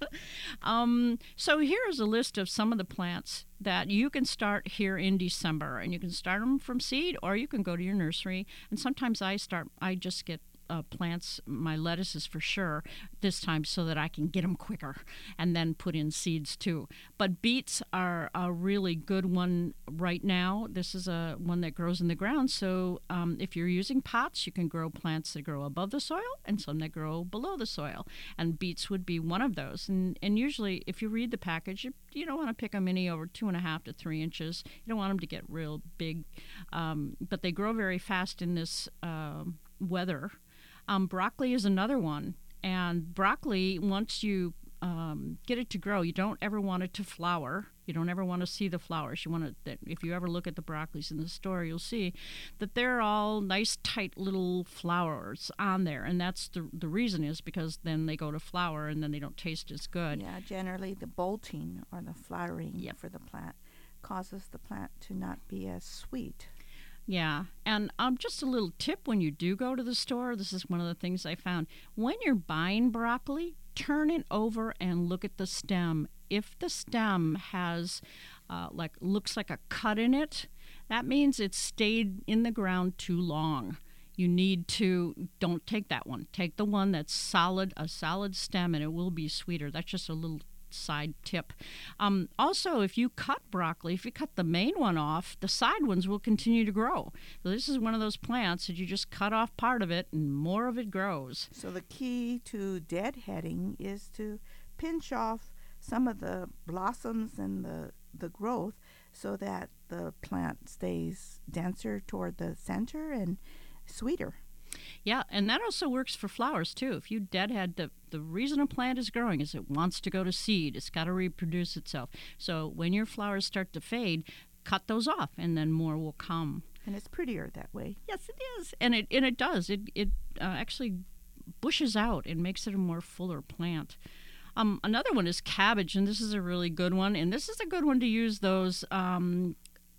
um, so here's a list of some of the plants that you can start here in December, and you can start them from seed, or you can go to your nursery. And sometimes I start. I just get uh, plants, my lettuces for sure, this time so that I can get them quicker, and then put in seeds too. But beets are a really good one right now. This is a one that grows in the ground. So um, if you're using pots, you can grow plants that grow above the soil and some that grow below the soil. And beets would be one of those. And and usually, if you read the package, you, you don't want to pick them any over two and a half to three inches. You don't want them to get real big, um, but they grow very fast in this um weather. Um, broccoli is another one. And broccoli, once you um, get it to grow, you don't ever want it to flower. You don't ever want to see the flowers. You want to, if you ever look at the broccolis in the store, you'll see that they're all nice, tight little flowers on there. And that's the the reason is because then they go to flower and then they don't taste as good. Yeah, generally the bolting or the flowering Yep. for the plant causes the plant to not be as sweet. Yeah, and um, just a little tip when you do go to the store, this is one of the things I found. When you're buying broccoli, turn it over and look at the stem. If the stem has, uh, like, looks like a cut in it, that means it's stayed in the ground too long. You need to, don't take that one. Take the one that's solid, a solid stem, and it will be sweeter. That's just a little side tip. Um, also, if you cut broccoli, if you cut the main one off, the side ones will continue to grow. So this is one of those plants that you just cut off part of it and more of it grows. So the key to deadheading is to pinch off some of the blossoms and the, the growth so that the plant stays denser toward the center and sweeter. Yeah, and that also works for flowers too. If you deadhead, the, the reason a plant is growing is it wants to go to seed. It's got to reproduce itself. So when your flowers start to fade, cut those off and then more will come. And it's prettier that way. Yes, it is. And it and it does. It, it uh, actually bushes out and makes it a more fuller plant. Um, another one is cabbage, and this is a really good one. And this is a good one to use those um,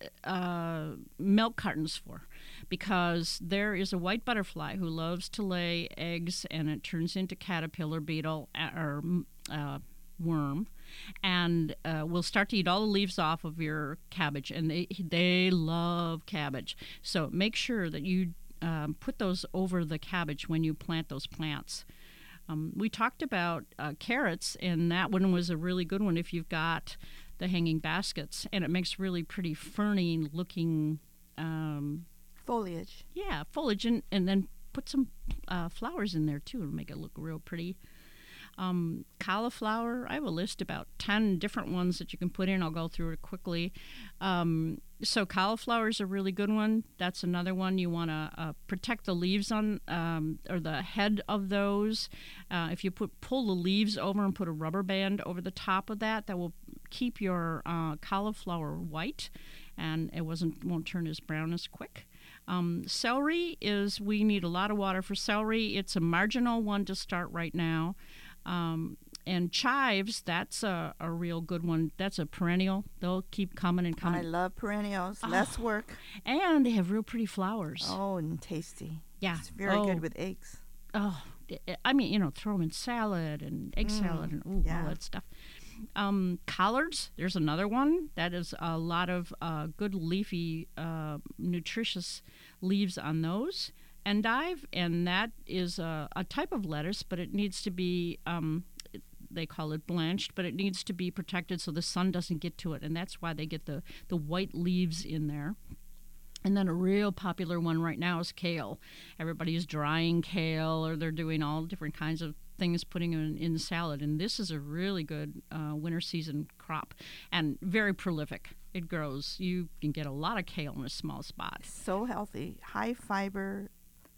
uh, milk cartons for, because there is a white butterfly who loves to lay eggs, and it turns into caterpillar beetle uh, or uh, worm, and uh, will start to eat all the leaves off of your cabbage, and they they love cabbage. So make sure that you um, put those over the cabbage when you plant those plants. Um, we talked about uh, carrots, and that one was a really good one if you've got the hanging baskets, and it makes really pretty ferny looking um, Foliage. yeah, foliage, and, and then put some uh, flowers in there too to make it look real pretty. Um, cauliflower, I have a list about ten different ones that you can put in. I'll go through it quickly. Um, so cauliflower is a really good one. That's another one you want to uh, protect the leaves on, um, or the head of those. Uh, if you put pull the leaves over and put a rubber band over the top of that, that will keep your uh, cauliflower white, and it wasn't won't turn as brown as quick. Um, celery is, we need a lot of water for celery. It's a marginal one to start right now. Um, and chives, that's a, a real good one. That's a perennial. They'll keep coming and I coming. love perennials. Oh. Less work. And they have real pretty flowers. Oh, and tasty. Yeah. It's very Oh. good with eggs. Oh, I mean, you know, throw them in salad and egg Mm, salad and ooh, yeah. all that stuff. Um, collards, there's another one that is a lot of uh, good leafy, uh, nutritious leaves on those. Endive, and that is a, a type of lettuce, but it needs to be, um, they call it blanched, but it needs to be protected so the sun doesn't get to it, and that's why they get the, the white leaves in there. And then a real popular one right now is kale. Everybody's drying kale, or they're doing all different kinds of things, putting it in, in salad. And this is a really good uh, winter season crop and very prolific. It grows. You can get a lot of kale in a small spot. So healthy, high fiber.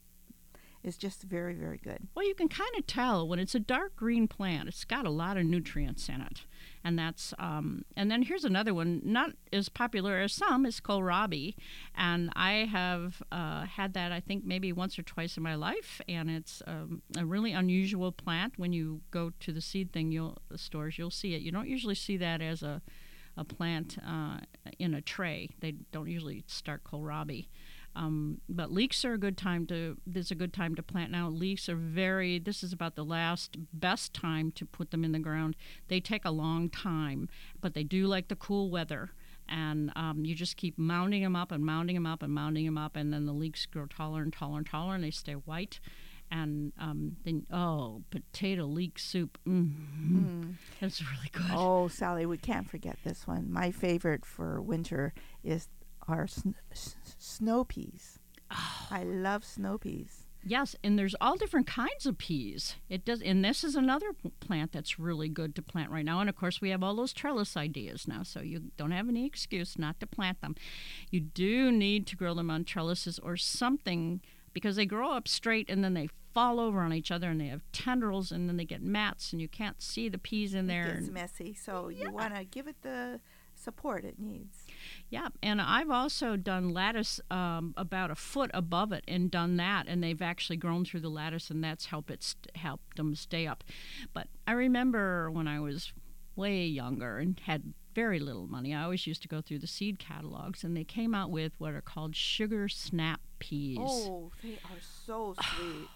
Is just very, very good. Well, you can kind of tell when it's a dark green plant. It's got a lot of nutrients in it, and that's. Um, and then here's another one, not as popular as some, is kohlrabi, and I have uh, had that I think maybe once or twice in my life, and it's um, a really unusual plant. When you go to the seed thing, you'll the stores, you'll see it. You don't usually see that as a a plant uh, in a tray. They don't usually start kohlrabi. Um, but leeks are a good time to, this is a good time to plant now. Leeks are very, this is about the last best time to put them in the ground. They take a long time, but they do like the cool weather. And um, you just keep mounding them up and mounding them up and mounding them up, and then the leeks grow taller and taller and taller, and they stay white. And um, then, oh, potato leek soup. Mm-hmm. Mm. That's really good. Oh, Sally, we can't forget this one. My favorite for winter is our sn- s- snow peas. Oh. I love snow peas. Yes, and there's all different kinds of peas. It does, and this is another plant that's really good to plant right now. And of course, we have all those trellis ideas now, so you don't have any excuse not to plant them. You do need to grow them on trellises or something, because they grow up straight and then they fall over on each other and they have tendrils and then they get mats and you can't see the peas in there. It gets and, messy, so yeah. You want to give it the support it needs. Yeah, and I've also done lattice um, about a foot above it and done that, and they've actually grown through the lattice, and that's helped it st- helped them stay up. But I remember when I was way younger and had very little money, I always used to go through the seed catalogs, and they came out with what are called sugar snap peas. Oh, they are so sweet.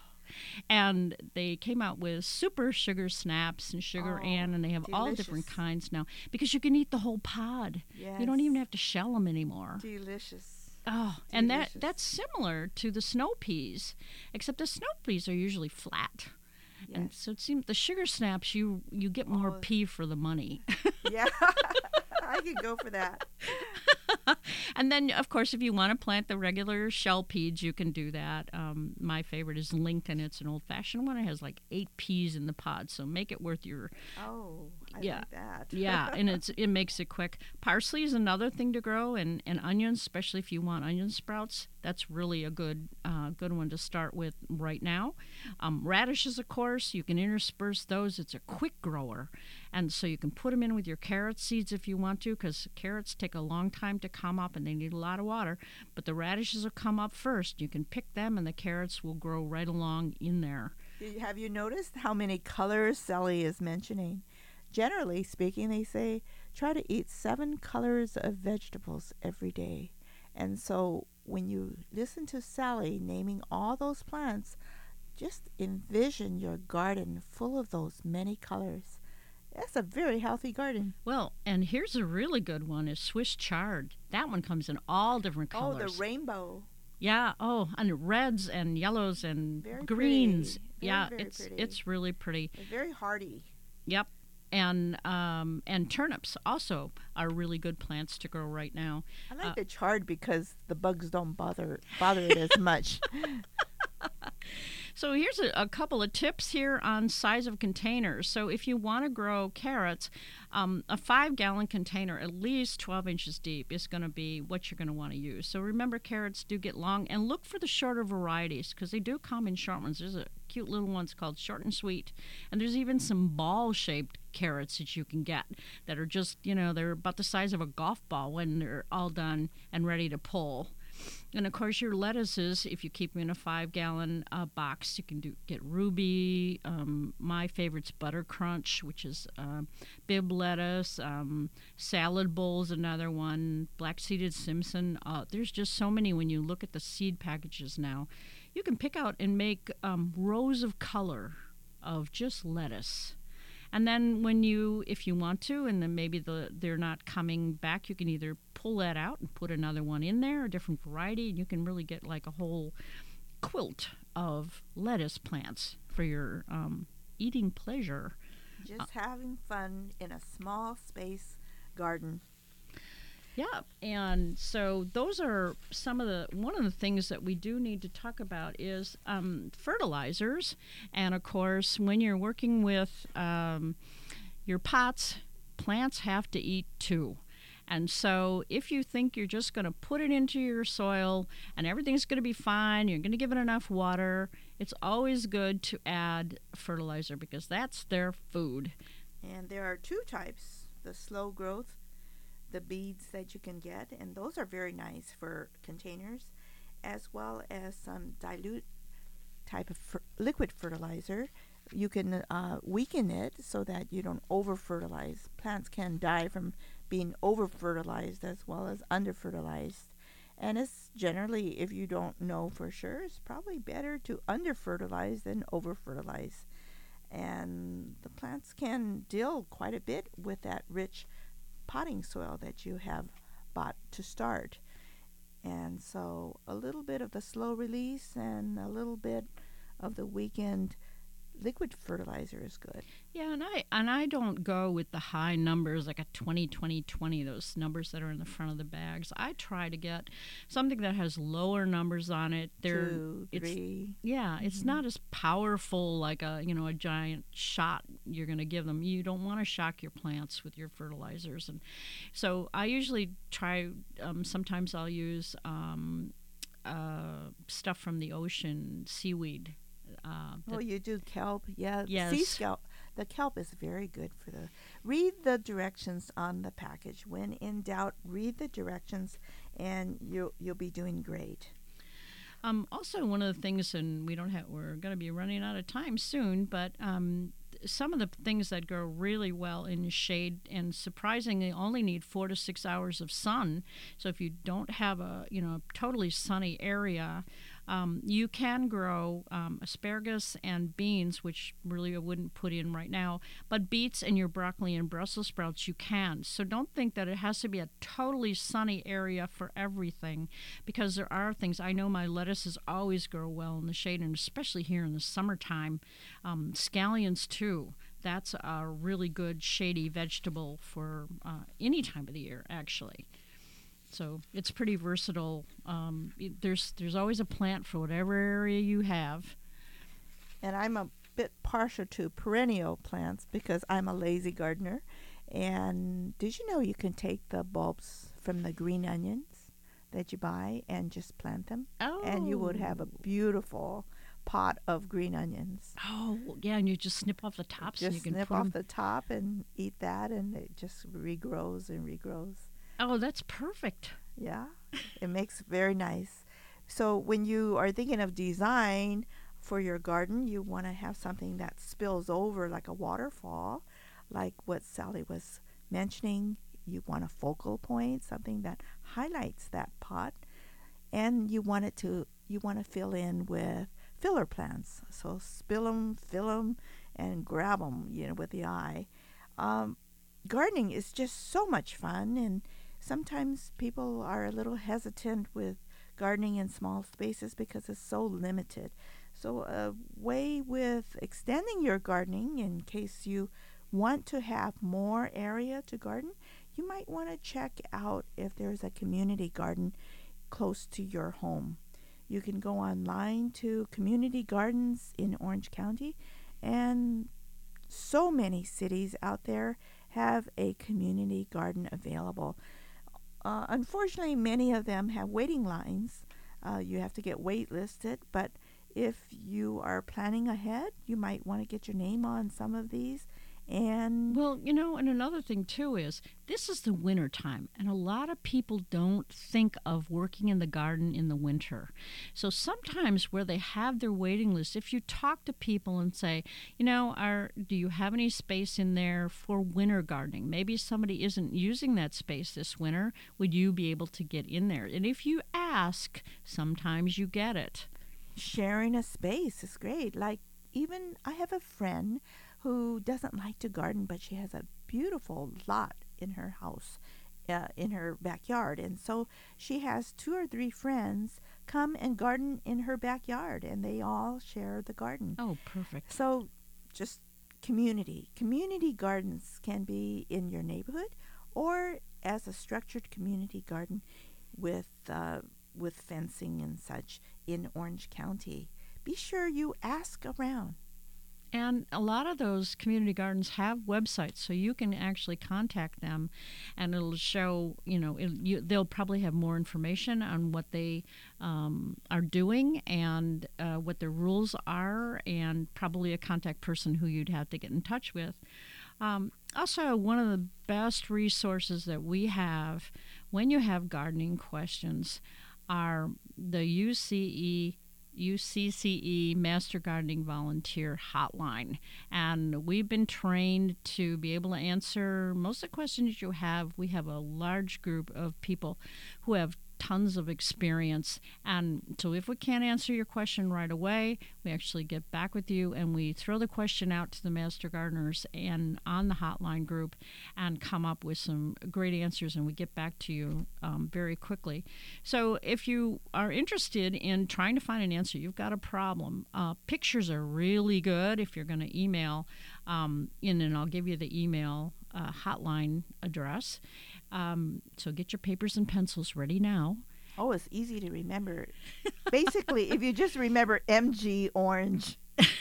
And they came out with super sugar snaps and sugar oh, Ann, and they have delicious. all different kinds now because you can eat the whole pod. Yes. You don't even have to shell them anymore. Delicious. Oh, Delicious. And that that's similar to the snow peas, except the snow peas are usually flat. Yes. And so it seems the sugar snaps, you you get more oh. pea for the money. Yeah, I could go for that. And then, of course, if you want to plant the regular shell peas, you can do that. Um, my favorite is Lincoln. It's an old-fashioned one. It has like eight peas in the pod, so make it worth your... Oh, I yeah, like that. yeah, and it's it makes it quick. Parsley is another thing to grow, and, and onions, especially if you want onion sprouts. That's really a good uh, good one to start with right now. Um, radishes, of course, you can intersperse those. It's a quick grower, and so you can put them in with your carrot seeds if you want to, because carrots take a long time to come up and they need a lot of water. But the radishes will come up first. You can pick them, and the carrots will grow right along in there. Have you noticed how many colors Sally is mentioning? Generally speaking, they say try to eat seven colors of vegetables every day. And so when you listen to Sally naming all those plants, just envision your garden full of those many colors. That's a very healthy garden. Well, and here's a really good one is Swiss chard. That one comes in all different colors. Oh, the rainbow. Yeah, oh, and reds and yellows and very greens. Very, yeah, very it's pretty. it's really pretty. They're very hardy. Yep. And um, and turnips also are really good plants to grow right now. I like uh, the chard because the bugs don't bother bother it as much. So here's a, a couple of tips here on size of containers. So if you want to grow carrots, um, a five-gallon container, at least twelve inches deep, is going to be what you're going to want to use. So remember, carrots do get long, and look for the shorter varieties because they do come in short ones. There's a cute little ones called Short and Sweet, and there's even some ball-shaped carrots that you can get that are just, you know, they're about the size of a golf ball when they're all done and ready to pull. And, of course, your lettuces, if you keep them in a five-gallon uh, box, you can do get Ruby. Um, my favorite's Butter Crunch, which is uh, Bib lettuce. Um, salad Bowl's another one. Black-seeded Simpson. Uh, there's just so many when you look at the seed packages now. You can pick out and make um, rows of color of just lettuce. And then when you, if you want to, and then maybe the they're not coming back, you can either pull that out and put another one in there, a different variety, and you can really get like a whole quilt of lettuce plants for your um, eating pleasure. Just uh, having fun in a small space garden. Yeah, and so those are some of the, one of the things that we do need to talk about is um, fertilizers. And of course, when you're working with um, your pots, plants have to eat too. And so if you think you're just going to put it into your soil and everything's going to be fine, you're going to give it enough water, it's always good to add fertilizer because that's their food. And there are two types, the slow growth, the beads that you can get, and those are very nice for containers, as well as some dilute type of fer- liquid fertilizer. You can uh, weaken it so that you don't over-fertilize. Plants can die from being over-fertilized as well as under-fertilized. And it's generally, if you don't know for sure, it's probably better to under-fertilize than over-fertilize. And the plants can deal quite a bit with that rich potting soil that you have bought to start. And so a little bit of the slow release and a little bit of the weakened liquid fertilizer is good. Yeah, and I and I don't go with the high numbers like a twenty, twenty, twenty, those numbers that are in the front of the bags. I try to get something that has lower numbers on it. They're, Two, it's, three. Yeah, mm-hmm. It's not as powerful like a, you know, a giant shot you're going to give them. You don't want to shock your plants with your fertilizers. And so I usually try, um, sometimes I'll use um, uh, stuff from the ocean, seaweed. Uh, oh, you do kelp? Yeah. Yes. Sea kelp. The kelp is very good for the... Read the directions on the package. When in doubt, read the directions, and you'll, you'll be doing great. Um, also, one of the things, and we don't have, we're going to be running out of time soon, but um, some of the things that grow really well in shade and surprisingly only need four to six hours of sun. So if you don't have a, you know, totally sunny area, Um, you can grow um, asparagus and beans, which really I wouldn't put in right now, but beets and your broccoli and Brussels sprouts you can. So don't think that it has to be a totally sunny area for everything, because there are things. I know my lettuces always grow well in the shade, and especially here in the summertime. Um, scallions too. That's a really good shady vegetable for uh, any time of the year, actually. So it's pretty versatile. Um, it, there's there's always a plant for whatever area you have. And I'm a bit partial to perennial plants because I'm a lazy gardener. And did you know you can take the bulbs from the green onions that you buy and just plant them? Oh. And you would have a beautiful pot of green onions. Oh, yeah, and you just snip off the tops. Just and you can snip put off 'em. the top and eat that, and it just regrows and regrows. Oh, that's perfect. Yeah, it makes very nice. So when you are thinking of design for your garden, you want to have something that spills over like a waterfall, like what Sally was mentioning. You want a focal point, something that highlights that pot, and you want it to you want to fill in with filler plants. So spill them, fill them, and grab them, you know, with the eye. Um, gardening is just so much fun, and sometimes people are a little hesitant with gardening in small spaces because it's so limited. So a way with extending your gardening, in case you want to have more area to garden, you might want to check out if there's a community garden close to your home. You can go online to community gardens in Orange County, and so many cities out there have a community garden available. Uh, unfortunately, many of them have waiting lines. Uh, you have to get wait listed, but if you are planning ahead, you might want to get your name on some of these. And well, you know, and another thing too is this is the winter time, and a lot of people don't think of working in the garden in the winter. So sometimes where they have their waiting list, if you talk to people and say, you know, are do you have any space in there for winter gardening? Maybe somebody isn't using that space this winter. Would you be able to get in there? And if you ask, sometimes you get it. Sharing a space is great. Like, even I have a friend who doesn't like to garden, but she has a beautiful lot in her house, uh, in her backyard. And so she has two or three friends come and garden in her backyard, and they all share the garden. Oh, perfect. So just community. Community gardens can be in your neighborhood or as a structured community garden with uh, with fencing and such in Orange County. Be sure you ask around. And a lot of those community gardens have websites, so you can actually contact them, and it'll show, you know, it, you, they'll probably have more information on what they um, are doing and uh, what their rules are, and probably a contact person who you'd have to get in touch with. Um, also, one of the best resources that we have when you have gardening questions are the U C E U C C E Master Gardening Volunteer Hotline. And we've been trained to be able to answer most of the questions you have. We have a large group of people who have tons of experience. And so if we can't answer your question right away, we actually get back with you and we throw the question out to the Master Gardeners and on the hotline group and come up with some great answers, and we get back to you um, very quickly. So if you are interested in trying to find an answer, you've got a problem. Uh, pictures are really good if you're going to email um, in, and I'll give you the email uh, hotline address. Um, so get your papers and pencils ready now. Oh, it's easy to remember. Basically, if you just remember M G Orange.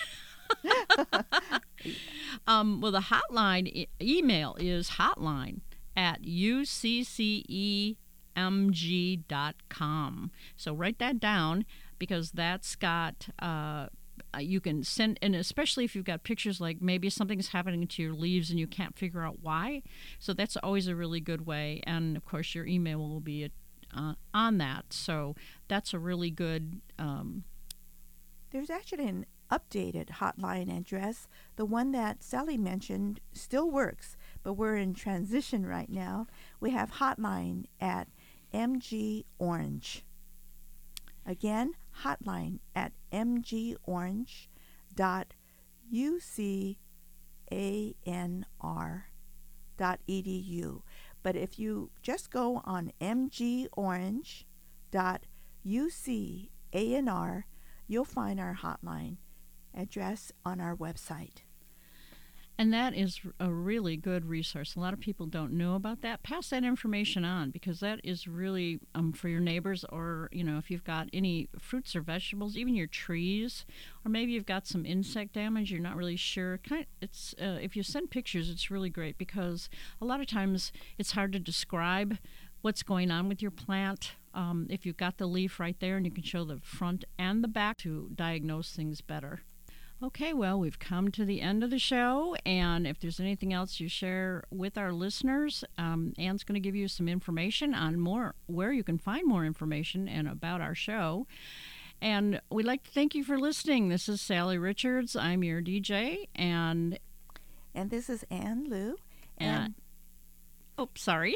um, well, the hotline e- email is hotline at u c c e m g dot com. So write that down, because that's got... Uh, Uh, you can send, and especially if you've got pictures, like maybe something's happening to your leaves and you can't figure out why. So that's always a really good way. And of course, your email will be uh, on that. So that's a really good. Um, There's actually an updated hotline address. The one that Sally mentioned still works, but we're in transition right now. We have hotline at M G Orange. Again, hotline at m g orange dot u c a n r dot e d u. But if you just go on m g orange dot u c a n r, you'll find our hotline address on our website. And that is a really good resource. A lot of people don't know about that. Pass that information on, because that is really um, for your neighbors, or, you know, if you've got any fruits or vegetables, even your trees, or maybe you've got some insect damage, you're not really sure. Kind of, it's uh, if you send pictures, it's really great, because a lot of times it's hard to describe what's going on with your plant. Um, if you've got the leaf right there and you can show the front and the back to diagnose things better. Okay, well, we've come to the end of the show, and if there's anything else you share with our listeners, um, Anne's going to give you some information on more, where you can find more information and about our show. And we'd like to thank you for listening. This is Sally Richards. I'm your D J, and... And this is Ann Lou. And... Uh, oh, sorry.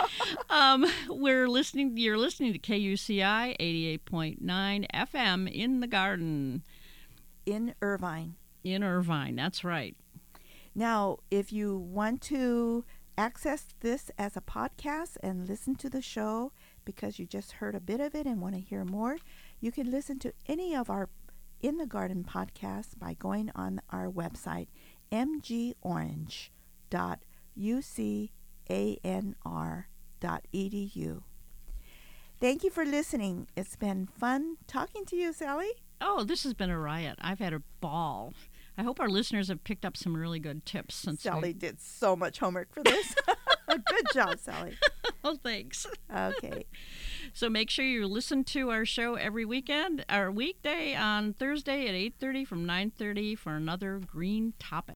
um, we're listening, you're listening to K U C I eighty-eight point nine F M in the Garden. In Irvine. In Irvine, that's right. Now, if you want to access this as a podcast and listen to the show because you just heard a bit of it and want to hear more, you can listen to any of our In the Garden podcasts by going on our website, m g orange dot u c a n r dot e d u. Thank you for listening. It's been fun talking to you, Sally. Oh, this has been a riot. I've had a ball. I hope our listeners have picked up some really good tips. Since Sally we... did so much homework for this. Good job, Sally. Oh, thanks. Okay. So make sure you listen to our show every weekend, our weekday on Thursday at eight thirty from nine thirty for another green topic.